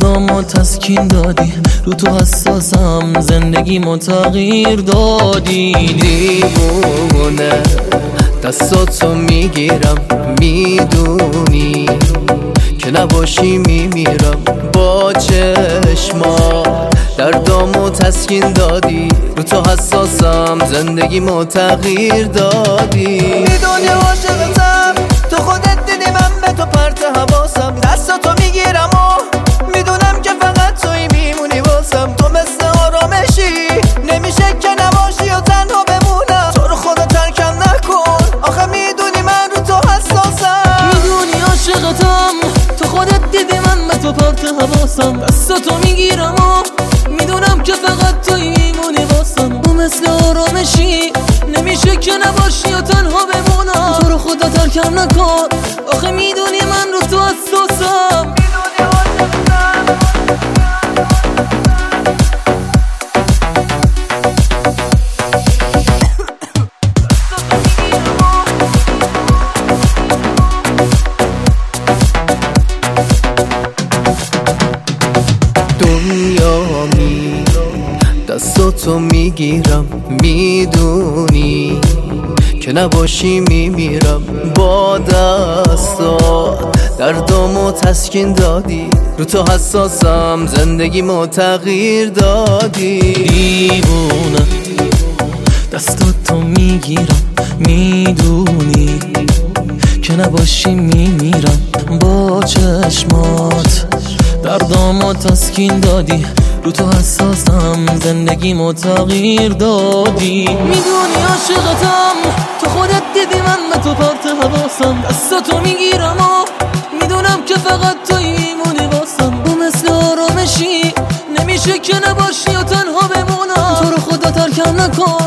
دردامو تسکین دادی، رو تو حساسم زندگیمو تغییر دادی. دیوونه دستاتو میگیرم، میدونی که نباشی میمیرم با چشما. دردامو تسکین دادی، رو تو حساسم زندگیمو تغییر دادی. میدونی عاشقتم، تو خودت دیدی من به تو پرت حواسم. دستاتو میگیرم و میدونم که فقط توی میمونی واسم. تو مثل آرامشی نمیشه که نباشی و تنها بمونم. تو رو خدا ترکم نکن، آخه میدونی من رو تو حساسم. میدونی عاشقتم، تو خودت دیدی من به تو پرت حواسم. دستاتو میگیرم و میدونم که فقط توی میمونی واسم. تو مثل آرامشی نمیشه که نباشی و تنها بمونم. تو رو خدا ترکم نکن، آخه میدونی من رو تو حساسم. دنیامی دستاتو میگیرم، میدونی که نباشی میمیرم با دستات. دردامو تسکین دادی، رو تو حساسم زندگیمو تغییر دادی. دیوونه دستاتو میگیرم، میدونی که نباشی میمیرم با چشمات. دردامو تسکین دادی، رو تو حساسم زندگیمو تغییر دادی. میدونی عاشقتم، تو خودت دیدی من به تو پرت حواسم. دستاتو میگیرم و میدونم که فقط توی میمونی واسم. تو مثل آرامشی نمیشه که نباشی و تنها بمونم. تو رو خدا ترکم نکن،